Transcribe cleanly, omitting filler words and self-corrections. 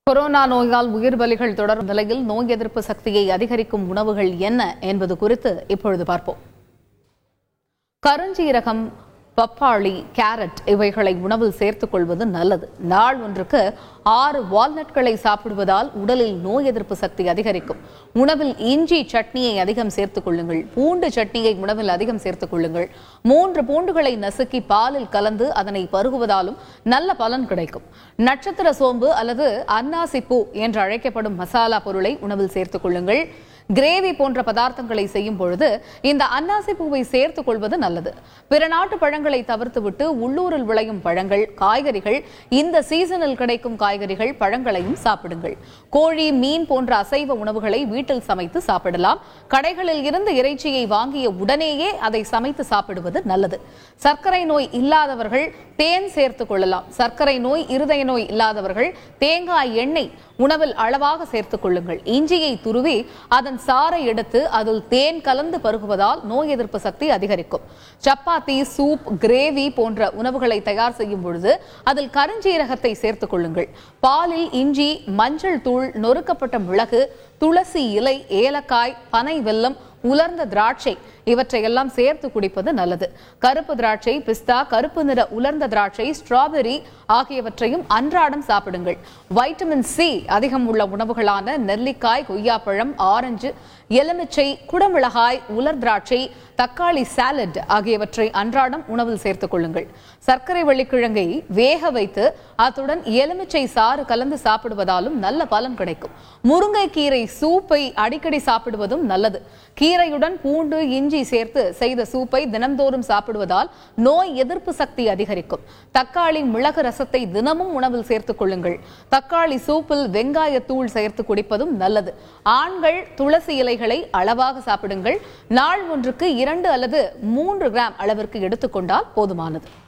Corona நோயால் உயிர் பலிகள் தொடரும் நிலையில் நோய் எதிர்ப்பு சக்தியை அதிகரிக்கும் உணவுகள் என்ன என்பது குறித்து இப்பொழுது பார்ப்போம். கருஞ்சீரகம், பப்பாளி, கேரட் இவைகளை உணவில் சேர்த்துக் கொள்வது நல்லது. நாள் ஒன்றுக்கு 6 வால்நட்களை சாப்பிடுவதால் உடலில் நோய் எதிர்ப்பு சக்தி அதிகரிக்கும். உணவில் இஞ்சி சட்னியை அதிகம் சேர்த்துக் கொள்ளுங்கள். பூண்டு சட்னியை உணவில் அதிகம் சேர்த்துக் கொள்ளுங்கள். 3 பூண்டுகளை நசுக்கி பாலில் கலந்து அதனை பருகுவதாலும் நல்ல பலன் கிடைக்கும். நட்சத்திர சோம்பு அல்லது அன்னாசி பூ என்று அழைக்கப்படும் மசாலா பொருளை உணவில் சேர்த்துக் கொள்ளுங்கள். கிரேவி போன்ற பதார்த்தங்களை செய்யும் பொழுது இந்த அன்னாசி பூவை சேர்த்துக் கொள்வது நல்லது. பிற நாட்டு பழங்களை தவிர்த்துவிட்டு உள்ளூரில் விளையும் பழங்கள், காய்கறிகள், இந்த சீசனில் கிடைக்கும் காய்கறிகள், பழங்களையும் சாப்பிடுங்கள். கோழி, மீன் போன்ற அசைவ உணவுகளை வீட்டில் சமைத்து சாப்பிடலாம். கடைகளில் இருந்து இறைச்சியை வாங்கிய உடனேயே அதை சமைத்து சாப்பிடுவது நல்லது. சர்க்கரை நோய் இல்லாதவர்கள் தேன் சேர்த்துக் கொள்ளலாம். சர்க்கரை நோய், இருதய நோய் இல்லாதவர்கள் தேங்காய் எண்ணெய் உணவில் அளவாக சேர்த்துக் கொள்ளுங்கள். இஞ்சியை துருவி அதன் சாறை எடுத்து அதில் தேன் கலந்து பருகுவதால் நோய் எதிர்ப்பு சக்தி அதிகரிக்கும். சப்பாத்தி, சூப், கிரேவி போன்ற உணவுகளை தயார் செய்யும் பொழுது அதில் கருஞ்சீரகத்தை சேர்த்துக் கொள்ளுங்கள். பாலில் இஞ்சி, மஞ்சள் தூள், நொறுக்கப்பட்ட மிளகு, துளசி இலை, ஏலக்காய், பனை வெல்லம், உலர்ந்த திராட்சை இவற்றையெல்லாம் சேர்த்து குடிப்பது நல்லது. கருப்பு திராட்சை, பிஸ்தா, கருப்பு நிற உலர்ந்த திராட்சை, ஸ்ட்ராபெரி ஆகியவற்றையும் அன்றாடம் சாப்பிடுங்கள். வைட்டமின் சி அதிகம் உள்ள உணவுகளான நெல்லிக்காய், கொய்யாப்பழம், ஆரஞ்சு, எலுமிச்சை, குடமிளகாய், உலர் திராட்சை, தக்காளி சாலட் ஆகியவற்றை அன்றாடம் உணவில் சேர்த்துக் கொள்ளுங்கள். சர்க்கரை வள்ளிக்கிழங்கை வேக வைத்து அத்துடன் எலுமிச்சை சாறு கலந்து சாப்பிடுவதாலும் நல்ல பலன் கிடைக்கும். முருங்கைக்கீரை சூப்பை அடிக்கடி சாப்பிடுவதும் நல்லது. கீரையுடன் பூண்டு, இஞ்சி சேர்த்து செய்த சூப்பை தினம்தோறும் சாப்பிடுவதால் நோய் எதிர்ப்பு சக்தி அதிகரிக்கும். தக்காளி, மிளகு ரசத்தை தினமும் உணவில் சேர்த்துக் கொள்ளுங்கள். தக்காளி சூப்பில் வெங்காயத்தூள் சேர்த்து குடிப்பதும் நல்லது. ஆண்கள் துளசி இலைகளை அளவாக சாப்பிடுங்கள். நாள் ஒன்றுக்கு 2 அல்லது 3 கிராம் அளவிற்கு எடுத்துக்கொண்டால் போதுமானது.